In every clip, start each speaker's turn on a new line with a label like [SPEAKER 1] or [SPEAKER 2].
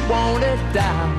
[SPEAKER 1] wanted down.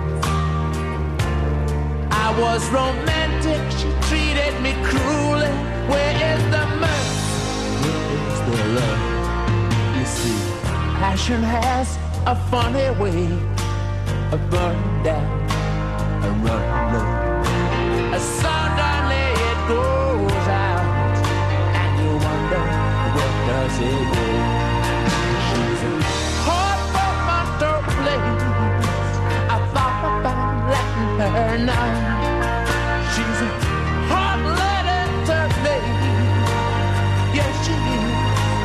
[SPEAKER 1] I was romantic, she treated me cruelly. Where is the mercy? Where is the love? You see, passion has a funny way of burning down and running low. Suddenly it goes out, and you wonder, where does it go? She's a hard for place. I thought about letting her know. She's a hard-blooded turkey. Yes, she is.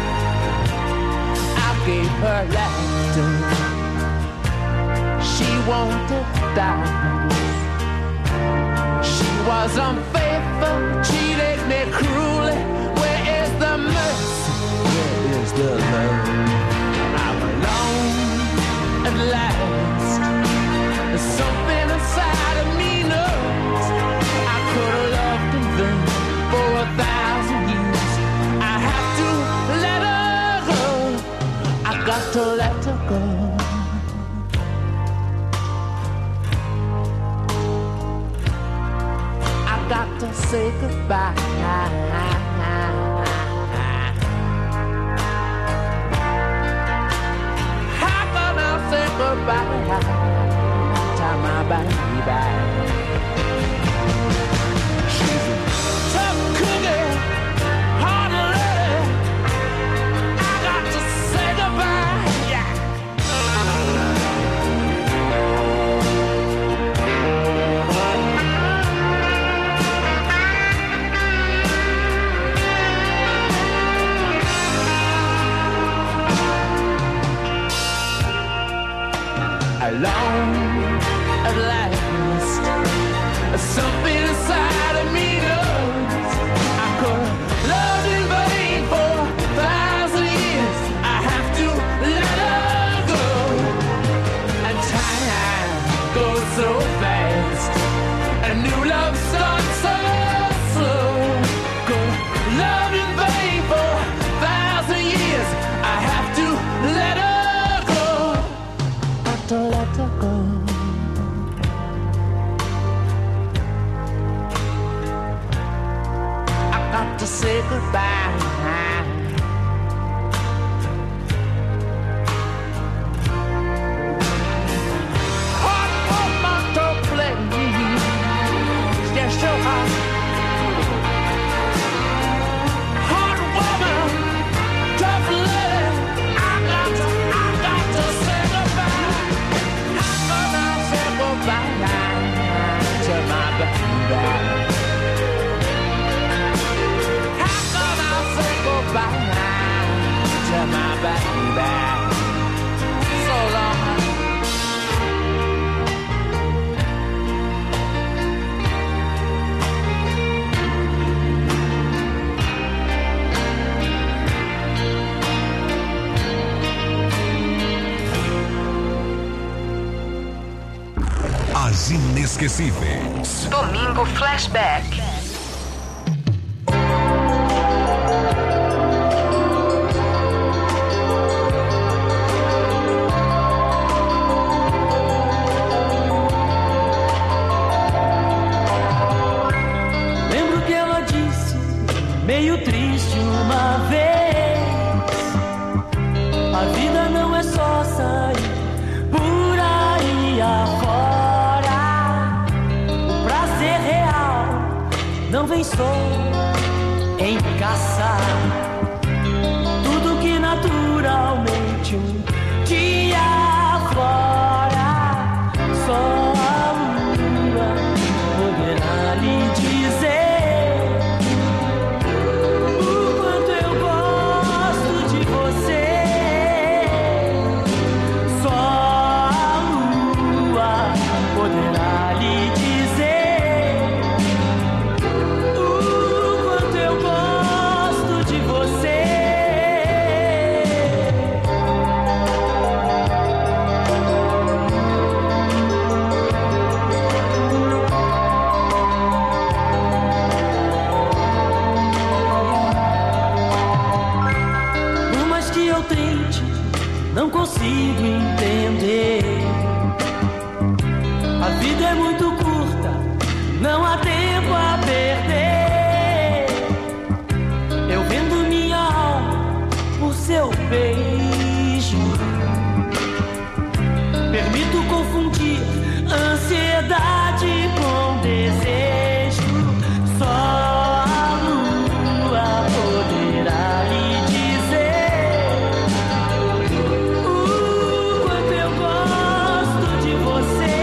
[SPEAKER 1] I gave her laughter. She wanted die. She was unfaithful, cheated me cruelly. Where is the mercy? Where is the love? I'm alone at last. There's something inside of me knows I could have loved in vain for 1,000 years. I have to let her go. I got to let her go. Got to say goodbye. How can I say goodbye to my baby? She's a tough cookie, hard-headed. I got to say goodbye. Yeah. Alone at last, something inside of me knows I could love in vain for 1,000 years. I have to let her go, and time goes so fast, and new love starts so slow. Could love in vain for 1,000 years. I have to let her to let her go. I got to say goodbye. Hard woman to play. Yes, so hard. Hard woman, tough lady. I got to say goodbye. To my baby. How can I say goodbye to my baby? So long.
[SPEAKER 2] As inesquecíveis.
[SPEAKER 3] Domingo Flashback.
[SPEAKER 4] Lembro que ela disse, meio triste uma vez: a vida não é só sair por aí afora. O prazer real não vem só em caçar tudo que naturalmente um dia fora. Só a lua poderá lhe dizer o quanto eu gosto de você. Só a lua poderá lhe dizer o quanto eu gosto de você. Por mais que eu tente, não consigo entender A vida é muito curta, não há tempo a perder. Eu vendo minha alma por seu beijo. Permito confundir ansiedade com desejo. Só a lua poderá lhe dizer o quanto eu gosto de você.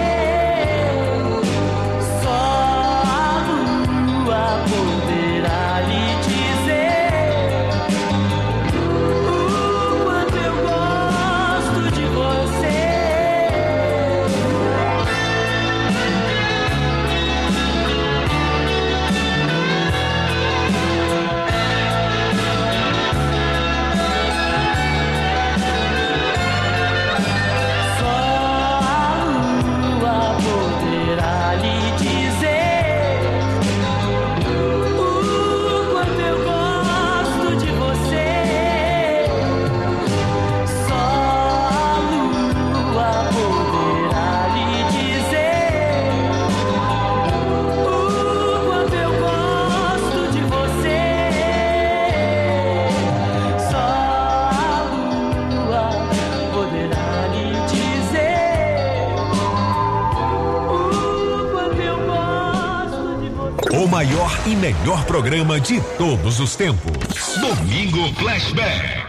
[SPEAKER 4] Só a lua poderá lhe dizer o quanto eu gosto de você.
[SPEAKER 2] O maior e melhor programa de todos os tempos. Domingo Flashback.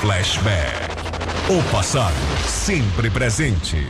[SPEAKER 2] Flashback. O passado sempre presente.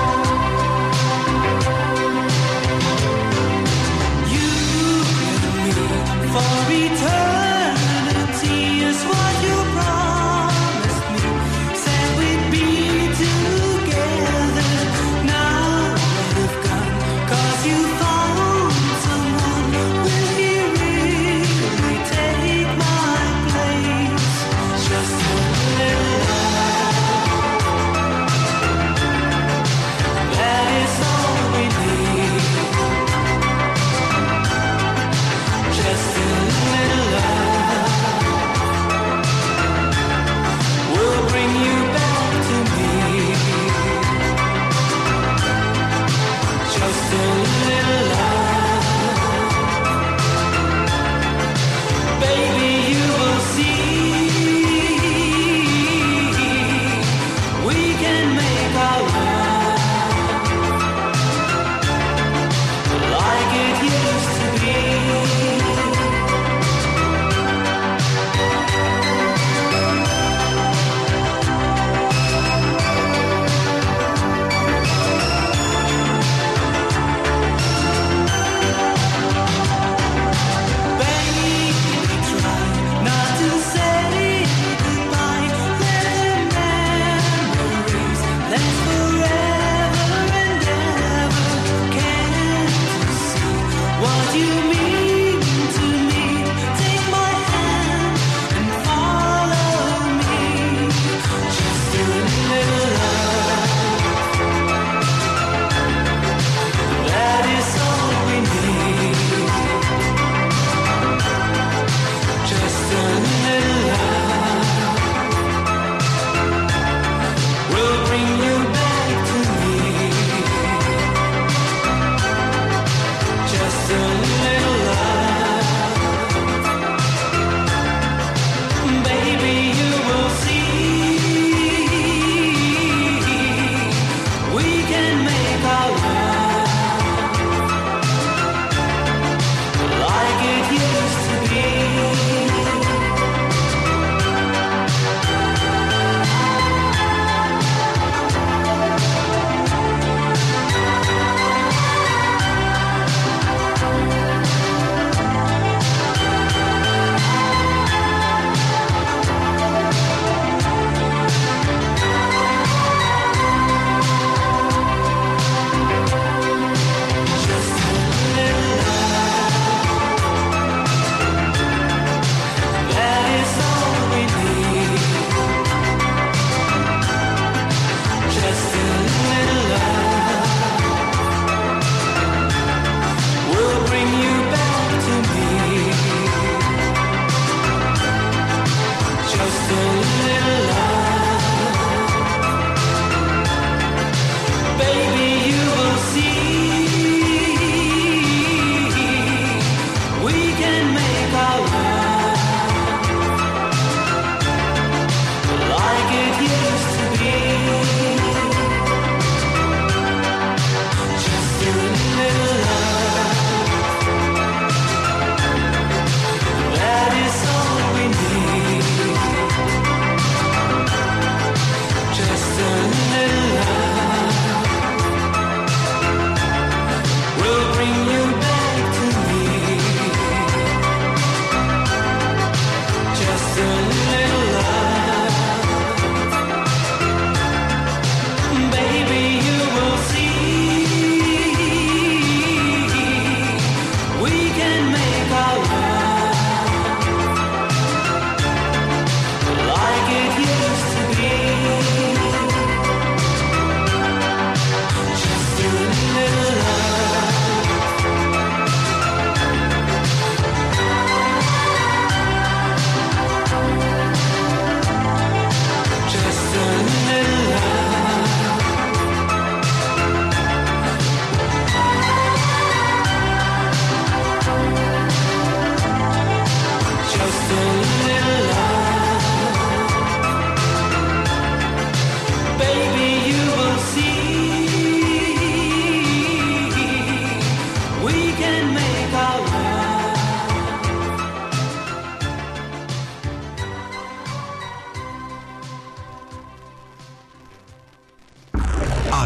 [SPEAKER 3] You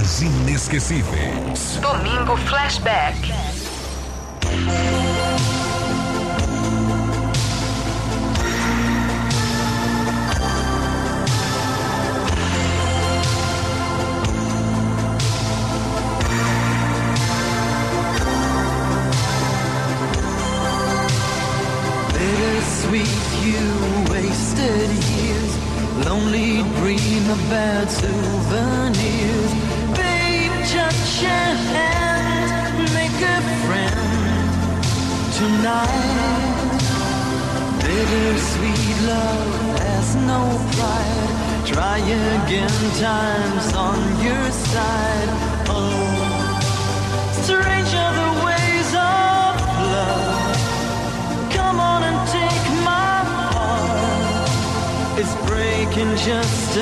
[SPEAKER 2] as inesquecíveis.
[SPEAKER 3] Domingo Flashback.
[SPEAKER 1] Bittersweet, you wasted years. Lonely dream of bad souvenirs. Babe, touch your hand, make a friend tonight. Bittersweet love has no pride. Try again, time's on your side. Oh, strange are the ways of love. Come on and take my heart. It's breaking just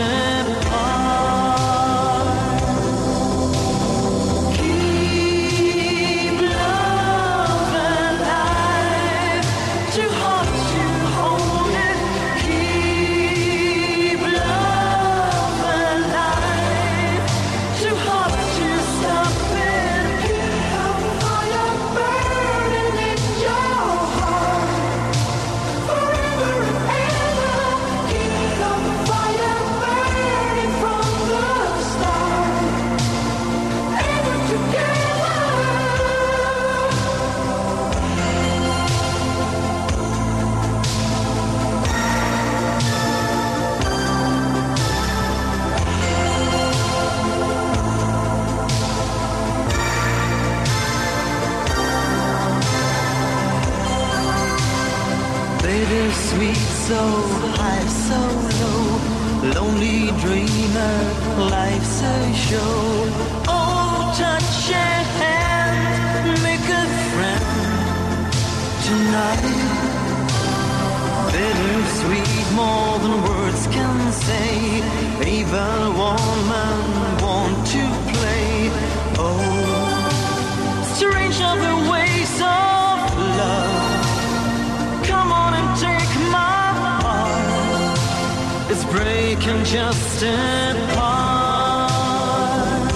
[SPEAKER 1] apart. Keep love alive. Too hard to hold it. Keep love alive. Too hard to stop it. Keep a fire burning in your heart. Forever and ever. Keep the fire burning from the start. Ever together. Bittersweet, so high, so low. Lonely dreamer, life's a show. Oh, touch your hand, make a friend tonight. Bittersweet, more than words can say. Even a woman want to play. Oh, strange are the ways of love. Come on and take my heart. It's breaking just apart.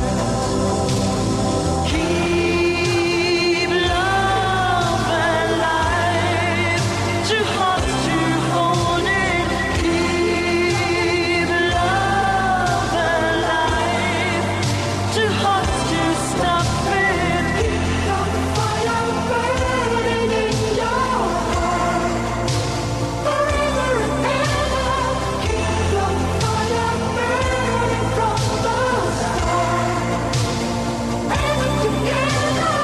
[SPEAKER 1] Keep love alive. Too hard to hold it. Keep love alive. Too hard to stop it. Keep the fire burning in your heart. Forever and ever. Keep the fire burning from the start. Ever together.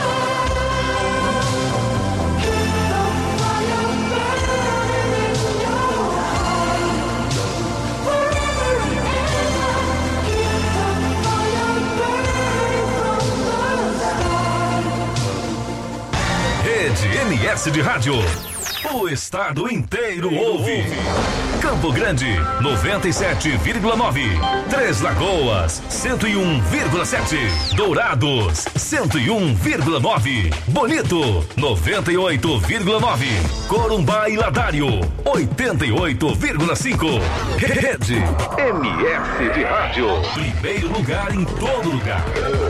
[SPEAKER 1] Keep the fire burning in your heart. Forever and ever. Keep the fire burning from the start.
[SPEAKER 2] Rede MS de Rádio. O estado inteiro ouve. Campo Grande, 97,9. Três Lagoas, 101,7. Dourados, 101,9. Bonito, 98,9. Corumbá e Ladário, 88,5. Rede MS de Rádio. Primeiro lugar em todo lugar.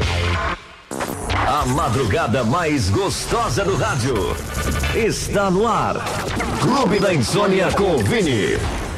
[SPEAKER 5] A madrugada mais gostosa do rádio está no ar. Clube da Insônia com o Vini.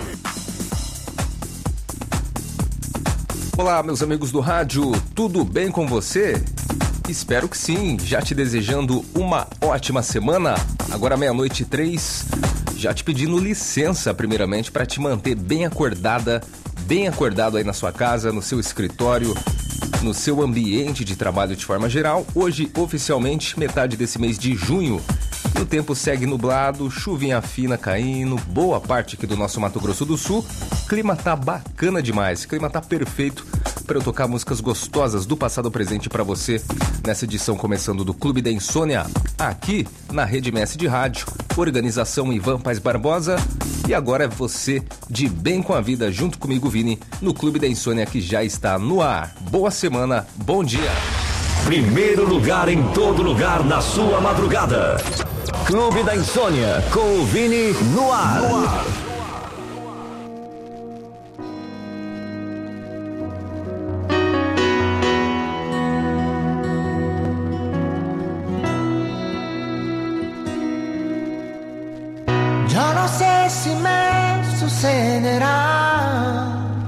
[SPEAKER 6] Olá, meus amigos do rádio, tudo bem com você? Espero que sim, já te desejando uma ótima semana. Agora 00:03, já te pedindo licença primeiramente para te manter bem acordado aí na sua casa, no seu escritório, no seu ambiente de trabalho de forma geral. Hoje, oficialmente, metade desse mês de junho. E o tempo segue nublado, chuvinha fina caindo, boa parte aqui do nosso Mato Grosso do Sul. O clima tá bacana demais, o clima tá perfeito para eu tocar músicas gostosas do passado ao presente para você nessa edição começando do Clube da Insônia, aqui na Rede MS de Rádio, organização Ivan Paz Barbosa. E agora é você de bem com a vida junto comigo, Vini, no Clube da Insônia que já está no ar. Boa semana, bom dia.
[SPEAKER 5] Primeiro lugar em todo lugar na sua madrugada. Clube da Insônia com o Vini no ar.
[SPEAKER 7] sé si me sucederá.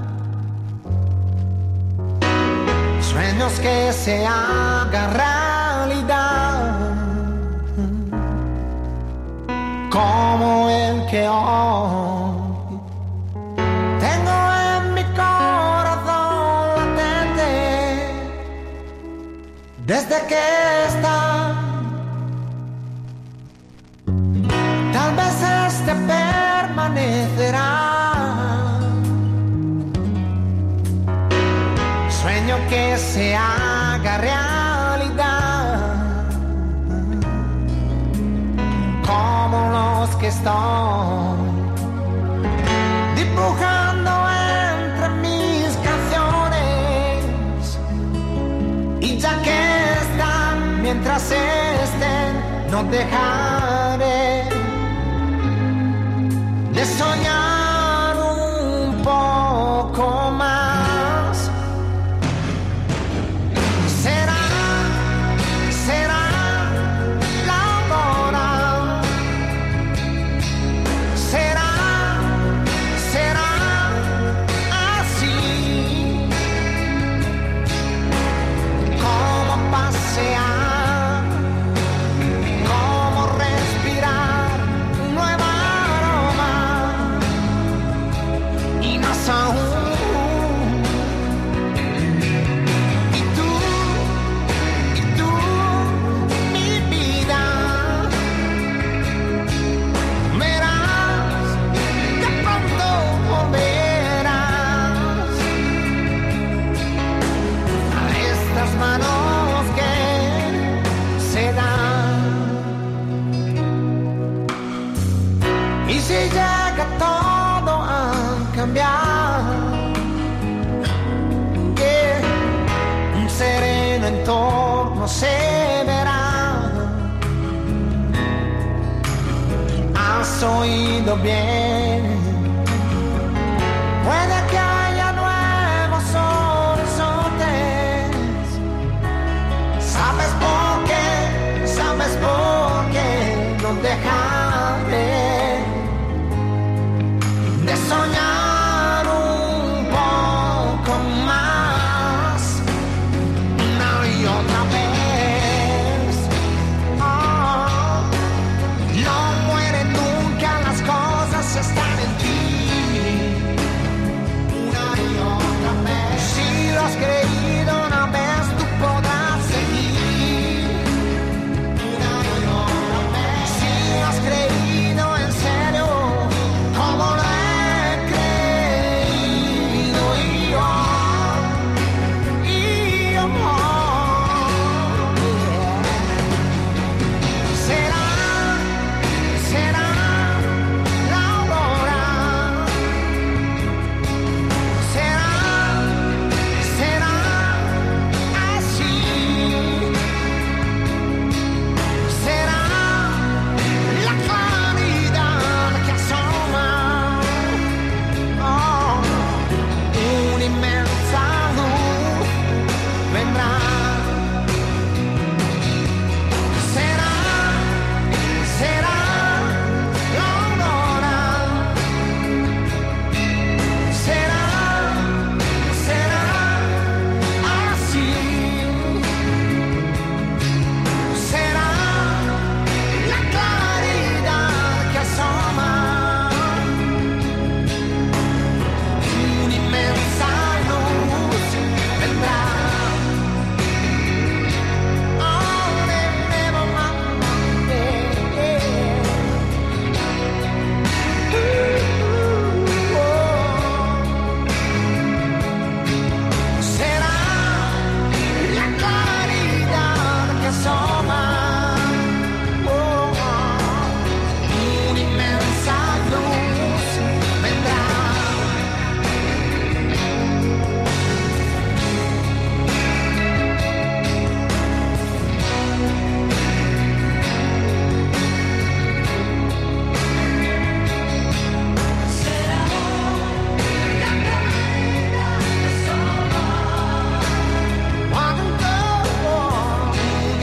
[SPEAKER 7] Sueños que se hagan realidad, como el que hoy tengo en mi corazón latente, desde que está. Tal vez este permanecerá. Sueño que se haga realidad, como los que estoy dibujando entre mis canciones. Y ya que están, mientras estén, no dejaré de soñar un poco más. Un sereno entorno se verá. Has oído bien. Puede que haya nuevos horizontes. ¿Sabes por qué? ¿Sabes por qué? No dejaré de soñar. Están en ti, una y otra vez. Si lo has creído una vez, tú podrás seguir, una y otra vez. Si lo has creído en serio, como lo he creído yo.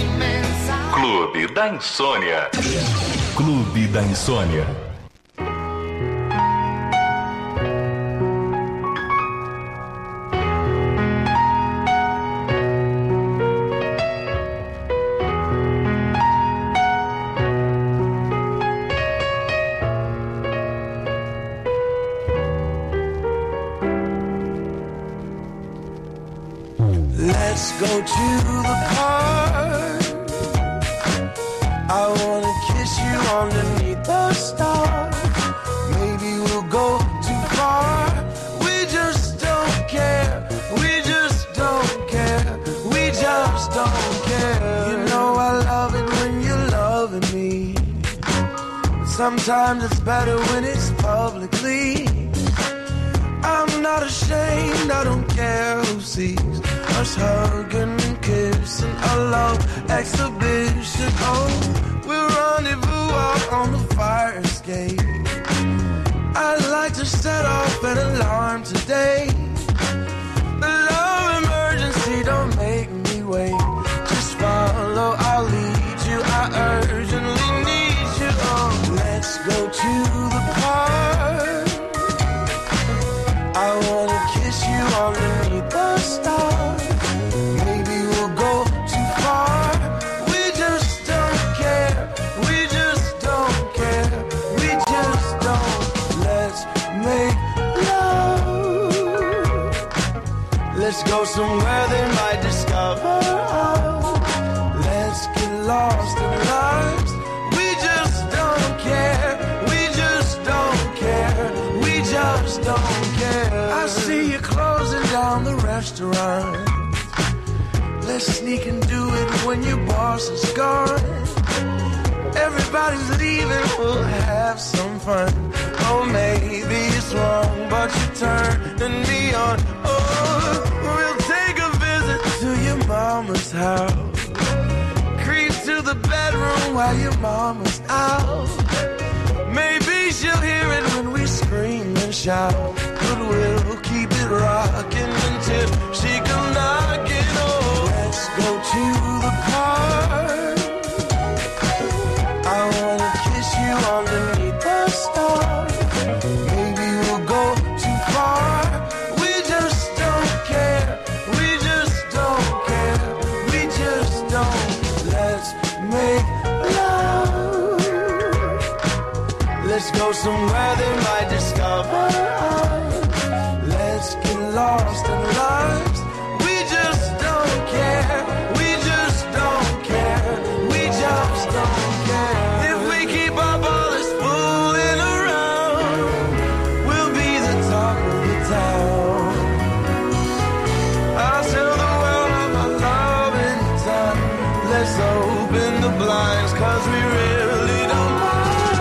[SPEAKER 2] da Insônia. Clube da Insônia.
[SPEAKER 8] Let's go to the park. I wanna kiss you underneath the stars. Maybe we'll go too far. We just don't care. We just don't care. We just don't care. You know I love it when you're loving me. Sometimes it's better when it's publicly. I'm not ashamed, I don't care who sees us hugging and kissing, a love exhibition. Oh, we'll rendezvous out on the fire escape. I'd like to set off an alarm today. The love emergency, don't make me wait. Just follow, I'll lead you, I urgently need you. Oh, let's go to the park. I wanna kiss you underneath the stars. Maybe we'll go too far. We just don't care. We just don't care. We just don't. Let's make love. Let's go somewhere they might discover us. Let's get lost in lives. We just don't care. We just don't care. We just don't care. I see you closing down the restaurant. Let's sneak and do it when your boss is gone. Everybody's leaving, we'll have some fun. Oh, maybe it's wrong, but you're turning me on. Oh, we'll take a visit to your mama's house. Creep to the bedroom while your mama's out. Maybe she'll hear it when we scream and shout. But we'll keep it rocking until she comes knocking. Oh, let's go to the park. I wanna kiss you underneath the stars. Maybe we'll go too far. We just don't care. We just don't care. We just don't. Let's make love. Let's go somewhere they might discover us. Let's get lost in lives. We just don't care. We just don't care. We just don't care. If we keep up all this fooling around, we'll be the talk of the town. I'll tell the world of my love in time. Let's open the blinds, 'cause we really don't mind.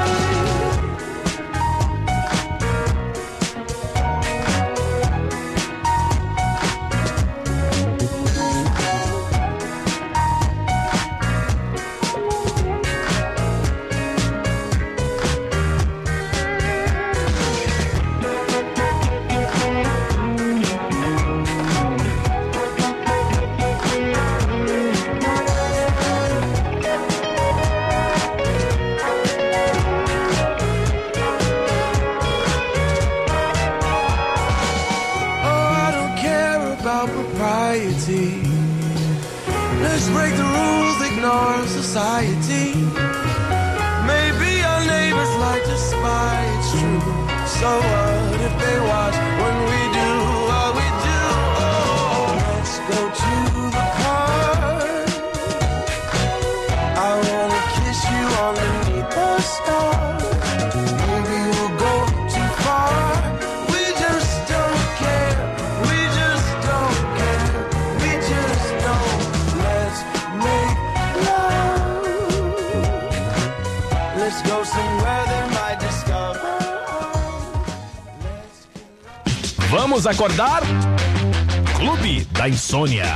[SPEAKER 8] Let's break the rules, ignore society. Maybe our neighbors like to spy, it's true. So what if they watch when we do what we do? Oh, let's go to the park. I wanna kiss you underneath the stars. Maybe we'll go too far. We just don't care. We just don't care. We just don't. Let's make love. Let's go somewhere they might discover.
[SPEAKER 2] Vamos acordar? Clube da Insônia.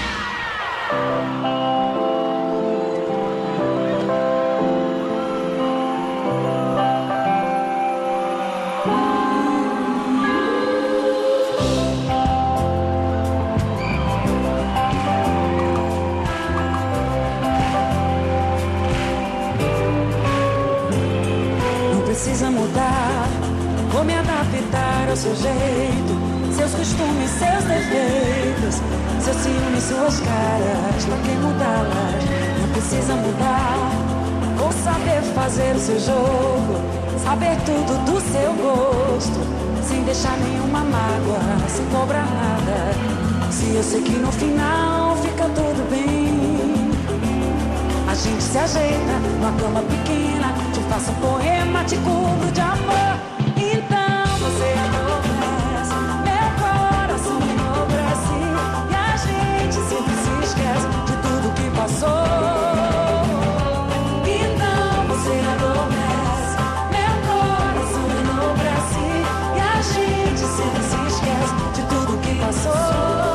[SPEAKER 9] Precisa mudar, vou me adaptar ao seu jeito, seus costumes, seus defeitos, seus ciúmes, suas caras, não quer mudá-las. Não precisa mudar, vou saber fazer o seu jogo, saber tudo do seu gosto, sem deixar nenhuma mágoa, sem cobrar nada. Se eu sei que no final fica tudo bem, a gente se ajeita numa cama pequena, te faço um poema, te cubro de amor. Então você adormece, meu coração enobrece, e a gente sempre se esquece de tudo que passou. Então você adormece, meu coração enobrece, e a gente sempre se esquece de tudo que passou.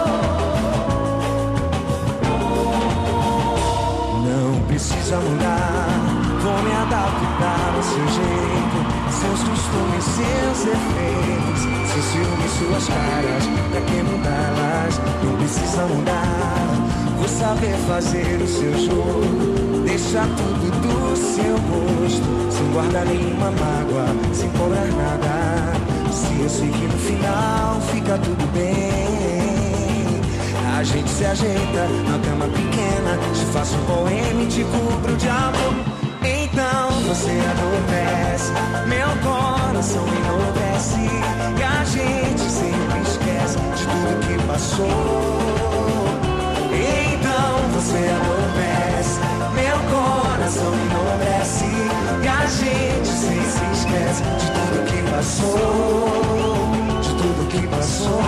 [SPEAKER 8] Não precisa mudar, vou me adaptar ao seu jeito, seus costumes, seus defeitos, seu ciúme, suas caras, pra que mudá-las? Não precisa mudar, vou saber fazer o seu jogo, deixar tudo do seu gosto, sem guardar nenhuma mágoa, sem cobrar nada. Se eu sei que no final fica tudo bem, a gente se ajeita na cama pequena, te faço um poema e te cubro de amor. Então você adormece, meu coração enobrece, e a gente sempre esquece de tudo que passou. Então você adormece, meu coração enobrece, e a gente sempre se esquece de tudo que passou, de tudo que passou.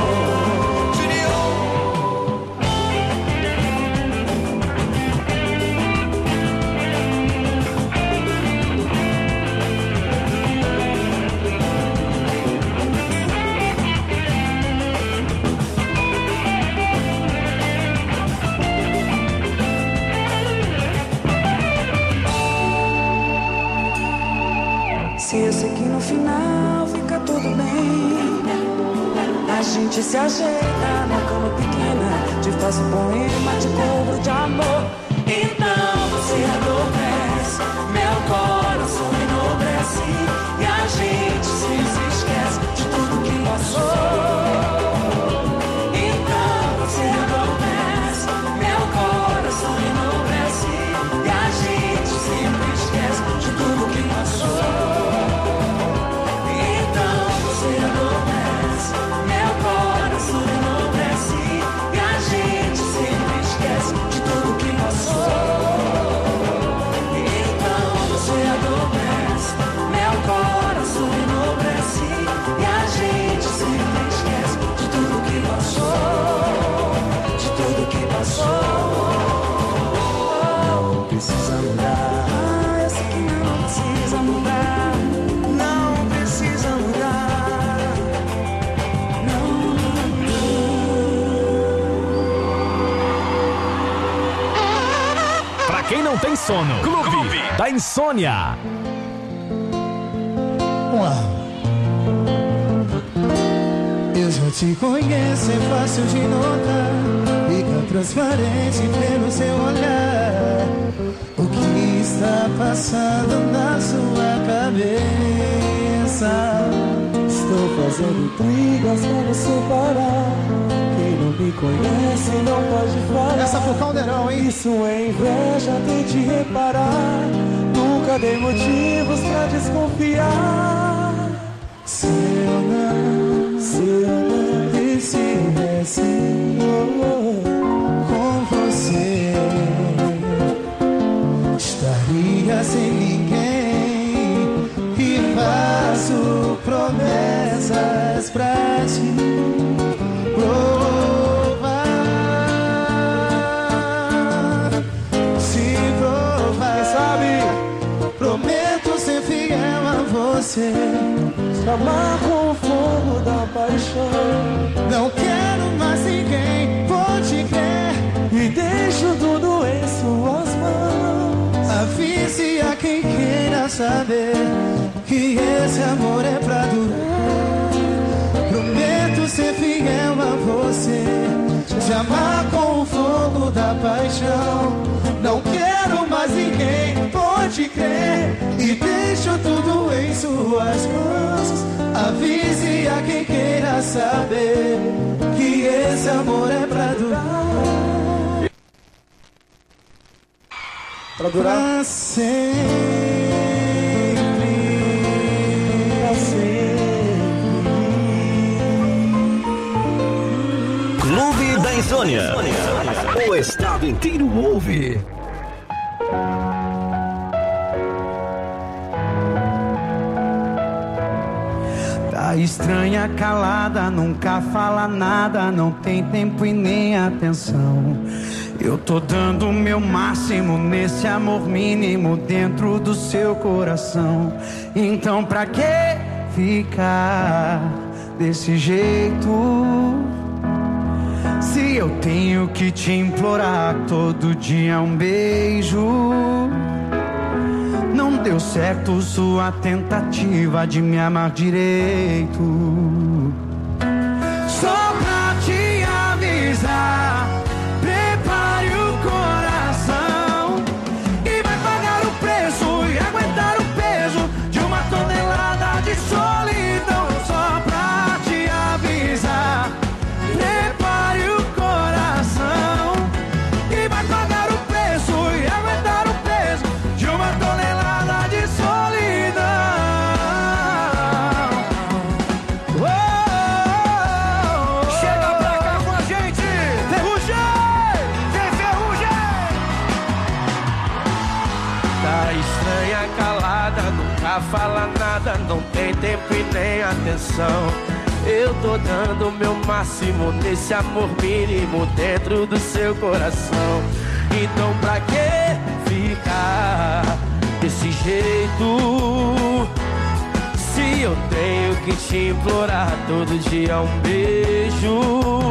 [SPEAKER 9] Se eu sei que no final fica tudo bem, a gente se ajeita na cama pequena, te faço um poema, te cubro de amor. Então você adormece, meu coração enobrece, e a gente se esquece de tudo que passou. Então você adormece, meu coração enobrece, e a gente sempre esquece de tudo que passou.
[SPEAKER 8] Não precisa mudar,
[SPEAKER 9] eu sei que não precisa mudar,
[SPEAKER 8] não precisa mudar.
[SPEAKER 10] Pra quem não tem sono, Clube da Insônia.
[SPEAKER 11] Eu já te conheço, é fácil de notar, fica transparente pelo seu olhar. O que está passando na sua cabeça? Estou fazendo intrigas pra você parar. Quem não me conhece não pode falar. Essa foi o Caldeirão, hein? Isso é inveja, tente reparar. Nunca dei motivos pra desconfiar. Se eu não estivesse com você, estaria sem ninguém. E faço promessas pra te provar. Se provar, quem sabe? Prometo ser fiel a você, amar com o fogo da paixão. Não quero mais ninguém, vou te crer, e deixo tudo em suas mãos. Avise a quem queira saber que esse amor é pra durar. Prometo ser fiel a você, te amar com o fogo da paixão. Não quero mais ninguém, pode crer, e deixo tudo em suas mãos. Avise a quem queira saber que esse amor é pra durar. Pra durar pra sempre, pra sempre.
[SPEAKER 5] Clube da Insônia. O estado inteiro ouve.
[SPEAKER 11] Tá estranha, calada, nunca fala nada, não tem tempo e nem atenção. Eu tô dando o meu máximo nesse amor mínimo dentro do seu coração. Então pra que ficar desse jeito? Se eu tenho que te implorar todo dia um beijo. Não deu certo sua tentativa de me amar direito. Só pra te avisar, prepare o coração e vai pagar o preço e aguentar o peso de uma tonelada de solidão. Só pra te avisar, prepare o coração e vai pagar o preço e aguentar o peso de uma tonelada de solidão. Oh, chega pra cá com a gente, Ferrugem! Vem, Ferrugem! Tá estranha, calada, nunca fala nada, não tem tempo e nem atenção. Eu tô dando o meu máximo nesse amor mínimo dentro do seu coração. Então pra que ficar desse jeito? Se eu tenho que te implorar todo dia um beijo.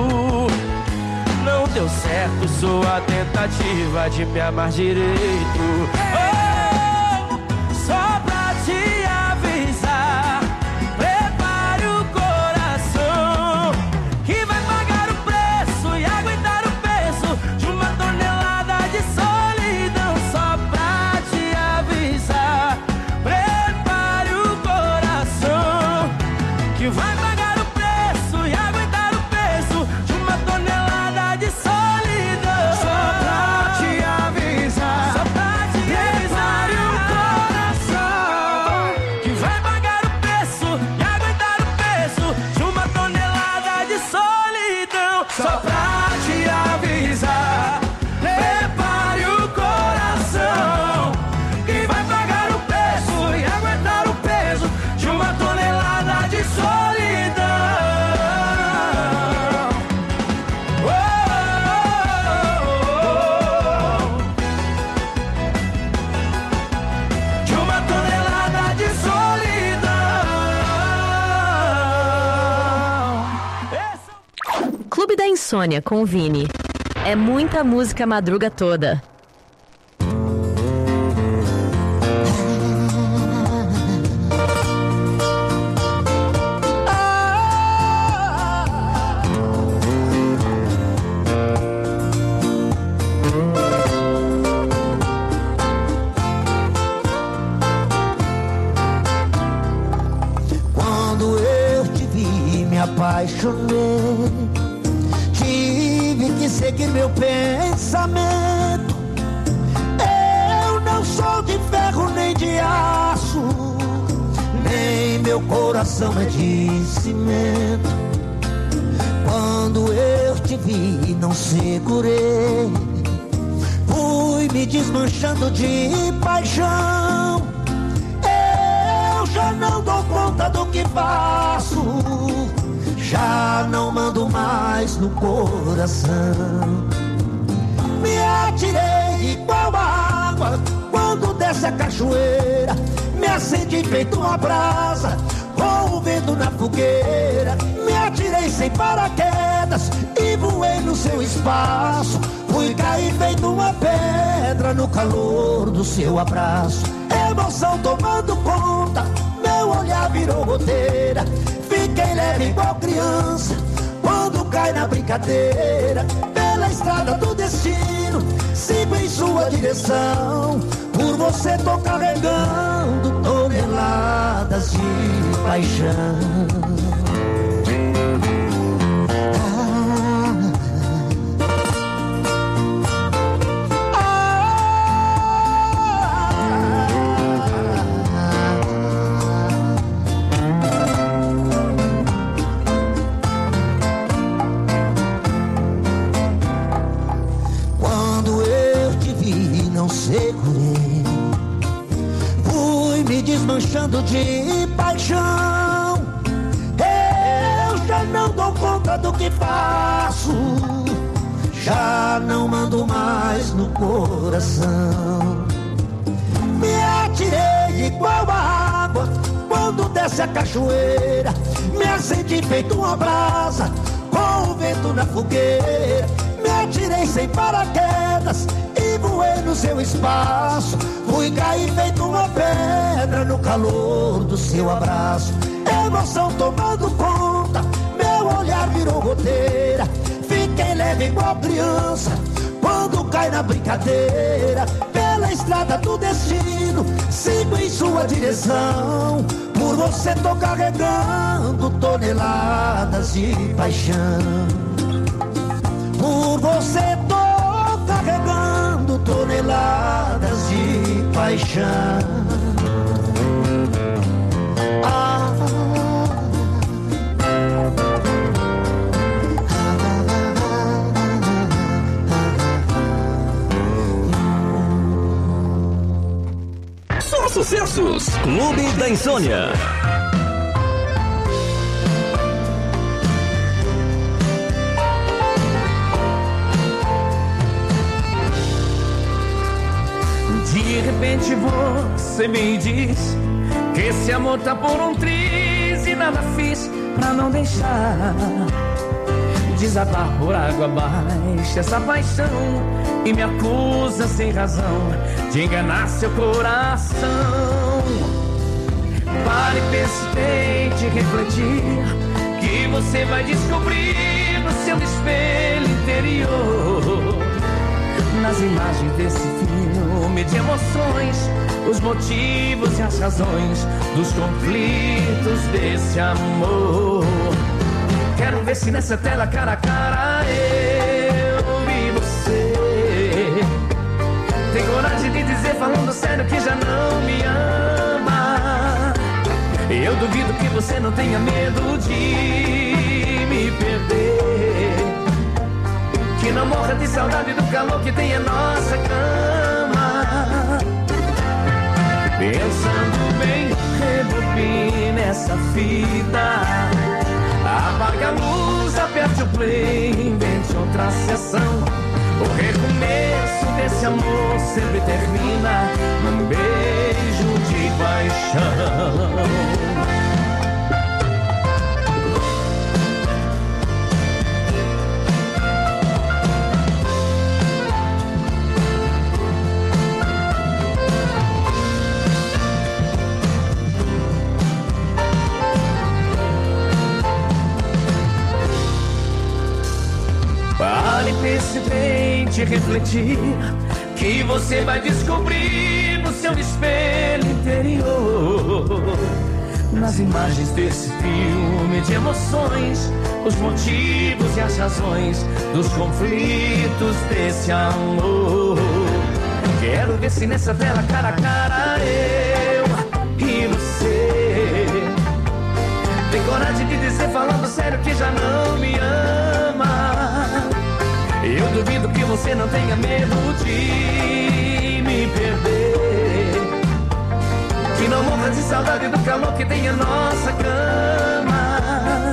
[SPEAKER 11] Não deu certo sua tentativa de me amar direito. Oh, só pra te avisar, prepare o coração que vai pagar o preço e aguentar o peso de uma tonelada de solidão. Só pra te avisar, prepare o coração que vai pagar o preço e aguentar o peso de uma tonelada de solidão. Só pra te avisar, só pra te avisar, o coração que vai pagar o preço e aguentar o peso de uma tonelada de solidão. Só pra te avisar, prepare o coração que vai pagar o preço e aguentar o peso de uma tonelada de solidão. Oh, de uma tonelada de solidão.
[SPEAKER 12] Clube da Insônia com o Vini. É muita música a madruga toda.
[SPEAKER 7] Quando eu te vi, me apaixonei. Tive que seguir meu pensamento. Eu não sou de ferro nem de aço, nem meu coração é de cimento. Quando eu te vi, não segurei. Fui me desmanchando de paixão. Eu já não dou conta do que faço, já não mando mais no coração. Me atirei igual a água quando desce a cachoeira. Me acendi feito uma brasa com o vento na fogueira. Me atirei sem paraquedas e voei no seu espaço. Fui cair feito uma pedra no calor do seu abraço. Emoção tomando conta, meu olhar virou goteira. Fiquei leve igual criança quando cai na brincadeira. Pela estrada do destino, sigo em sua direção. Por você tô carregando toneladas de paixão.
[SPEAKER 13] tudo que faço. Já não mando mais no coração. Me atirei igual a água quando desce a cachoeira. Me acendi feito uma brasa com o vento na fogueira. Me atirei sem paraquedas e voei no seu espaço. Fui cair feito uma pedra no calor do seu abraço. Emoção tomando conta, meu olhar virou goteira. Fiquei leve igual criança quando cai na brincadeira. Pela estrada do destino, sigo em sua direção. Por você tô carregando toneladas de paixão. Por você tô carregando toneladas de paixão.
[SPEAKER 5] Só sucessos. Clube da Insônia.
[SPEAKER 4] De repente você me diz que esse amor tá por um triz e nada fiz pra não deixar desabar por água abaixo essa paixão e me acusa sem razão de enganar seu coração. Pare, pense, tente refletir que você vai descobrir no seu espelho interior, nas imagens desse filme de emoções, os motivos e as razões dos conflitos desse amor. Quero ver se nessa tela cara a cara eu e você tem coragem de dizer falando sério que já não me ama. Eu duvido que você não tenha medo de me perder, que não morra de saudade do calor que tem em nossa cama. Pensando bem, rebobine essa fita, apaga a luz, aperte o play, invente outra sessão. O recomeço desse amor sempre termina num beijo de paixão. Pare, pense, tente refletir que você vai descobrir no seu espelho interior, nas imagens desse filme de emoções, os motivos e as razões dos conflitos desse amor. Quero ver se nessa tela cara a cara eu e você tem coragem de dizer falando sério que já não me ama. Eu duvido que você não tenha medo de me perder, que não morra de saudade do calor que tem em nossa cama.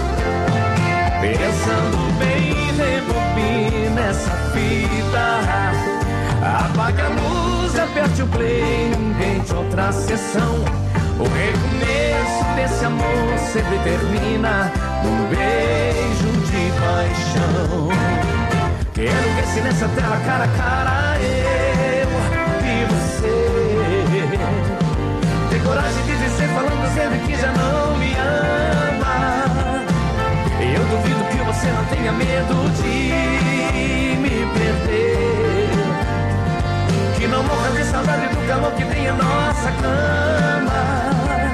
[SPEAKER 4] Pensando bem, rebobine nessa fita, apaga a luz, aperte o play, invente outra sessão. O recomeço desse amor sempre termina num beijo de paixão. Quero ver se nessa tela cara a cara eu e você tem coragem de dizer falando sério que já não me ama. Eu duvido que você não tenha medo de me perder, que não morra de saudade do calor que tem em nossa cama.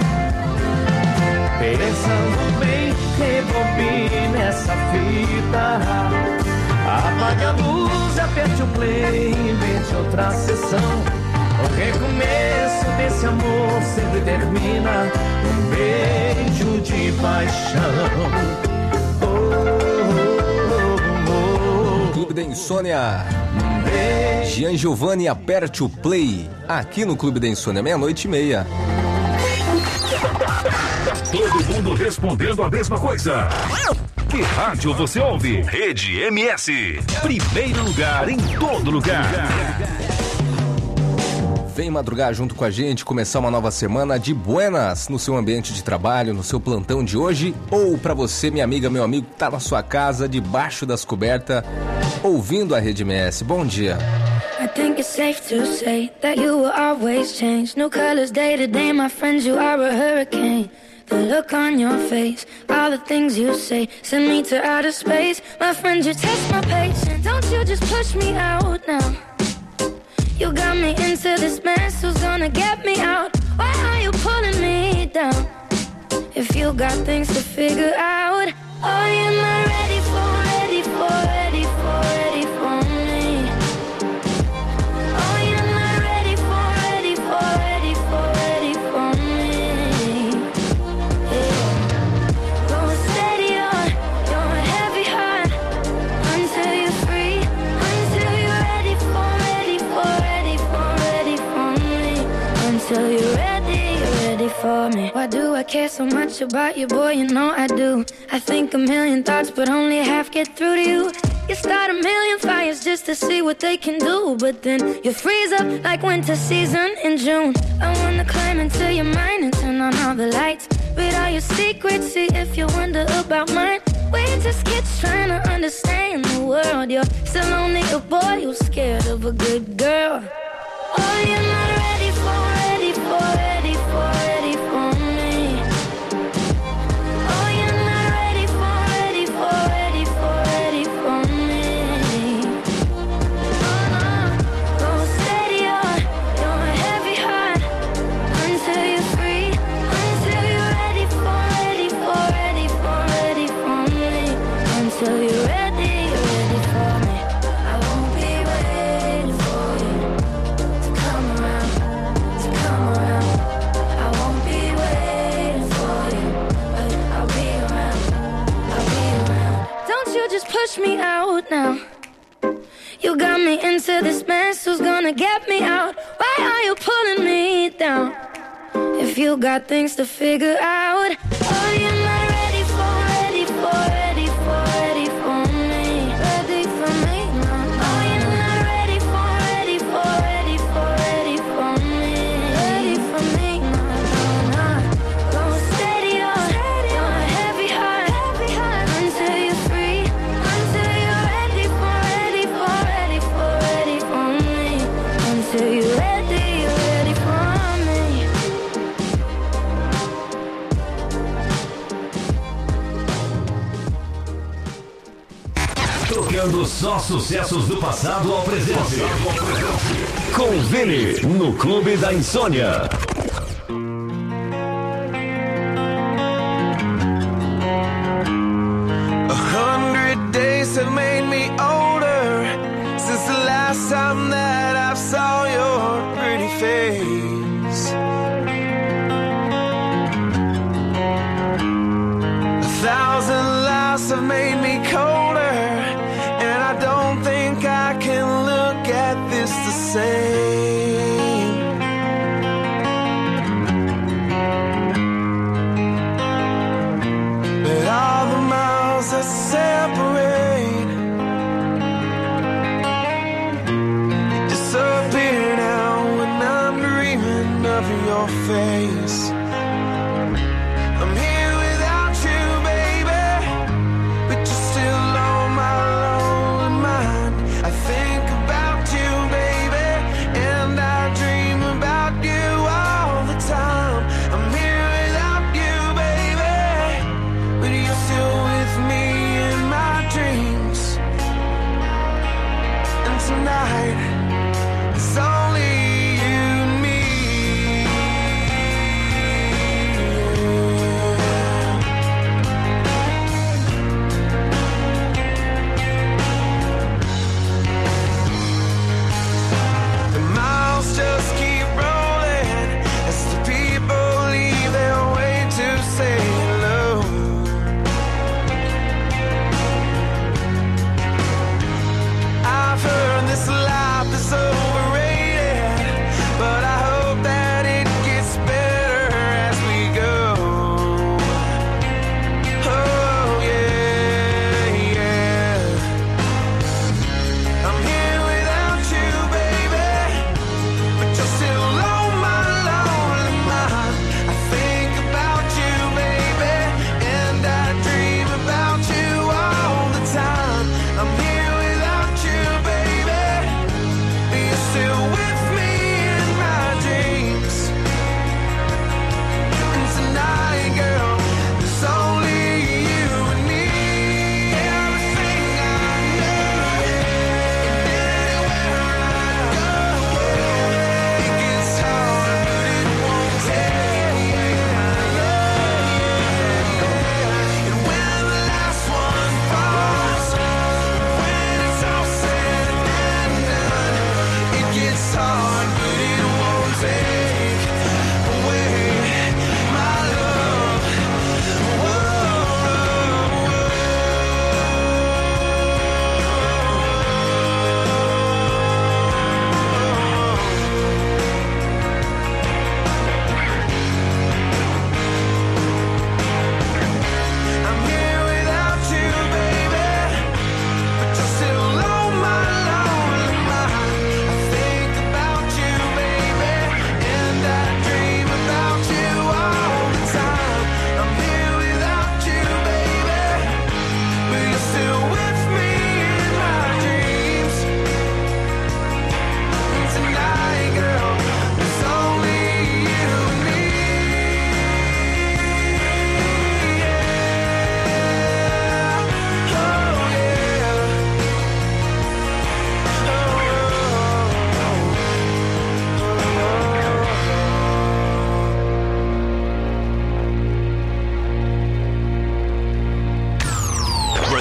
[SPEAKER 4] Pensando bem, rebobine essa fita, apaga a luz, aperte o play, invente outra sessão. O recomeço desse amor sempre termina num beijo de paixão.
[SPEAKER 6] Clube da Insônia. Gian Giovanni, aperte o play. Aqui no Clube da Insônia, 00:30.
[SPEAKER 2] Todo mundo respondendo a mesma coisa. Que rádio você ouve? Rede MS. Primeiro lugar em todo lugar.
[SPEAKER 6] Vem madrugar junto com a gente, começar uma nova semana de buenas no seu ambiente de trabalho, no seu plantão de hoje, ou pra você, minha amiga, meu amigo, que tá na sua casa, debaixo das cobertas, ouvindo a Rede MS. Bom dia.
[SPEAKER 14] I think it's safe to say that you will always change. New colors day to day, my friends, you are a hurricane. The look on your face, all the things you say, send me to outer space. My friend, you test my patience. Don't you just push me out now. You got me into this mess, who's gonna get me out? Why are you pulling me down? If you got things to figure out, oh, you're not ready for me. Oh, you're not ready for me. Yeah. Go steady on your heavy heart until you're free, until you're ready for me, until you're ready for me. Why do I care so much about you, boy? You know I do. I think a million thoughts, but only half get through to you. You start a million fires just to see what they can do, but then you freeze up like winter season in June. I wanna climb into your mind and turn on all the lights, read all your secrets, see if you wonder about mine. We're just kids trying to understand the world. You're still only a boy who's scared of a good girl. Oh, you're not ready for me. Oh, you're not ready for me. Oh, no. Go steady on your heavy heart until you're free, until you're ready for me, until you're ready for me. I won't be waiting for you to come around. I won't be waiting for you, but I'll be around. Don't you just push me out now. You got me into this mess, who's gonna get me out? Why are you pulling me down? If you got things to figure out, oh, you're not ready for me. Ready for me, no. Oh, you're not ready for me. Ready for me, no. Go steady on your heavy heart until you're free, until you're ready for me, until you're ready for me.
[SPEAKER 5] Tocando só sucessos do passado ao presente. Com Vini, no Clube da Insônia.
[SPEAKER 8] Days have made me older since the last time that I saw your pretty face. 1,000 lives have made me colder, and I don't think I can look at this the same. But all the miles that separate disappear now when I'm dreaming of your face. I'm here without you, baby, but you're still on my lonely mind. I think about you, baby,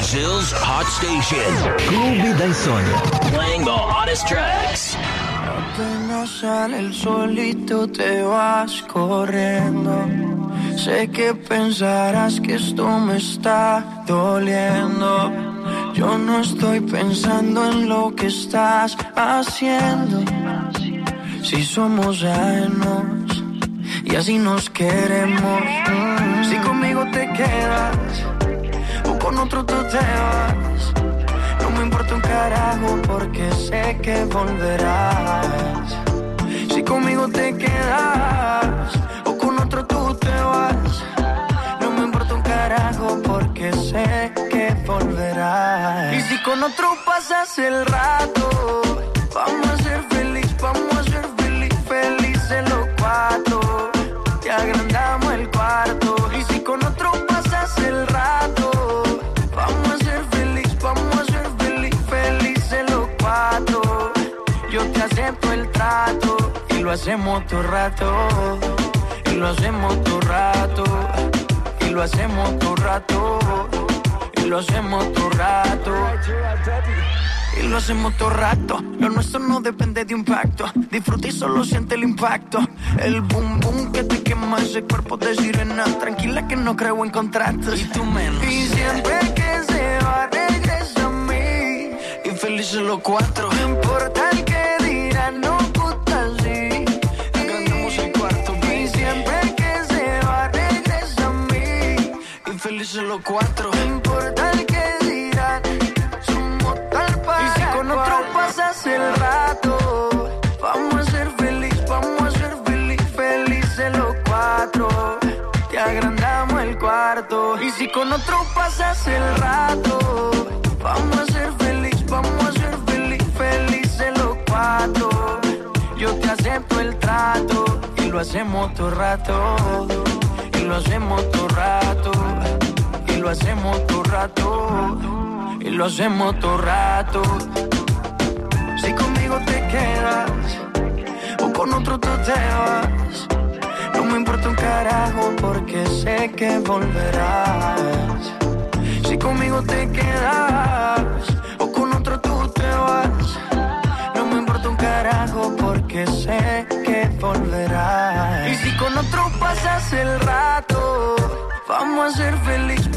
[SPEAKER 15] Brazil's hot station.
[SPEAKER 5] Clube da Insônia.
[SPEAKER 15] Playing the hottest tracks.
[SPEAKER 8] Apenas sale el solito te vas corriendo. Sé que pensarás que esto me está doliendo. Yo no estoy pensando en lo que estás haciendo. Si somos ajenos y así nos queremos. Si conmigo te quedas o con otro tú te vas, no me importa un carajo porque sé que volverás. Si conmigo te quedas o con otro tú te vas, no me importa un carajo porque sé que volverás. Y si con otro pasas el rato, vamos a ser feliz, vamos a ser felices los cuatro. Te agrandamos el cuarto. Y si con otro pasas el rato, vamos a ser feliz, felices los cuatro. Yo te acepto el trato y lo hacemos todo rato. Y lo hacemos todo rato. Y lo hacemos todo rato. Y lo hacemos todo rato. Y lo hacemos todo rato. Lo nuestro no depende de un pacto. Disfruta y solo siente el impacto. El boom boom que te quema ese cuerpo de sirena. Tranquila que no creo en contratos. Y tú menos. Y siempre que se va regresa a mí. Y felices los cuatro. No importa el que dirán, no gusta así. Agrandamos el cuarto. Y siempre que se va regresa a mí. Y felices los cuatro. No importa el que dirán. Con otro pasas el rato, vamos a ser felices los cuatro. Te agrandamos el cuarto. Y si con otro pasas el rato, vamos a ser felices los cuatro. Yo te acepto el trato y lo hacemos todo rato. Y lo hacemos todo rato. Y lo hacemos todo rato. Y lo hacemos todo rato. Si conmigo te quedas o con otro tú te vas, no me importa un carajo porque sé que volverás. Si conmigo te quedas o con otro tú te vas, no me importa un carajo porque sé que volverás. Y si con otro pasas el rato, vamos a ser felices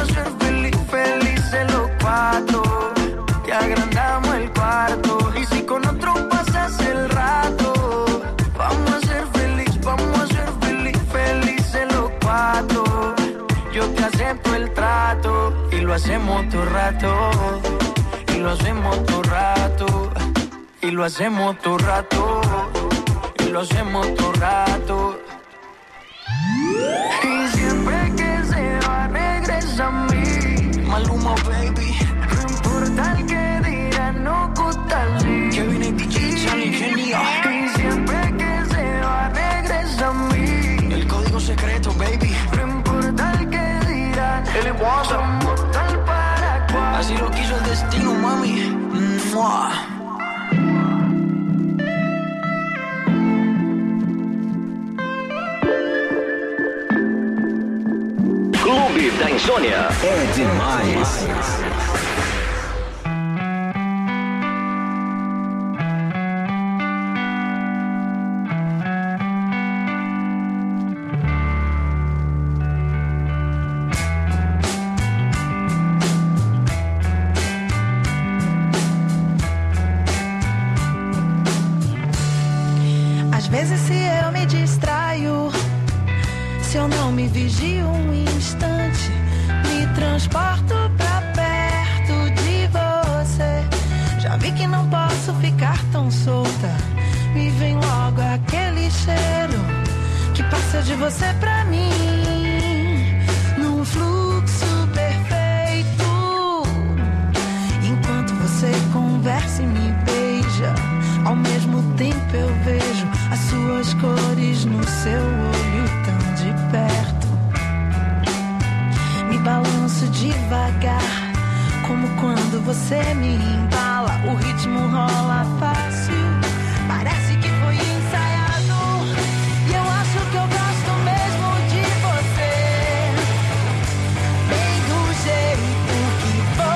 [SPEAKER 8] los cuatro. Te agrandamos el cuarto. Y si con otro pasas el rato, vamos a ser felices los cuatro. Yo te acepto el trato y lo hacemos todo rato. Y lo hacemos todo rato. Y lo hacemos todo rato. Y lo hacemos todo rato. Y siempre que se va regresa a mí. Maluma, baby. No importa el que dirán, no gusta así. Kevin y DJ, Charlie, genio. Y siempre que se va regresa a mí. El código secreto, baby. No importa el que dirán, el somos tal para cual. Así lo quiso el destino, mami. ¡Mua!
[SPEAKER 5] Clube da Insônia é demais.
[SPEAKER 16] Às vezes se eu me distraio, se eu não me vigio um instante, me transporto pra perto de você. Já vi que não posso ficar tão solta, me vem logo aquele cheiro que passa de você pra mim, num fluxo perfeito. Enquanto você conversa e me beija, ao mesmo tempo eu vejo as suas cores no seu olho tão de perto. Me balanço devagar, como quando você me embala. O ritmo rola fácil, parece que foi ensaiado. E eu acho que eu gosto mesmo de você, bem do jeito que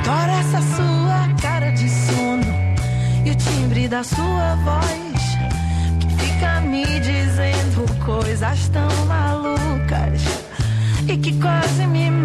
[SPEAKER 16] Adoro essa sua cara de sono e o timbre da sua voz, que fica me dizendo coisas tão malucas e que quase me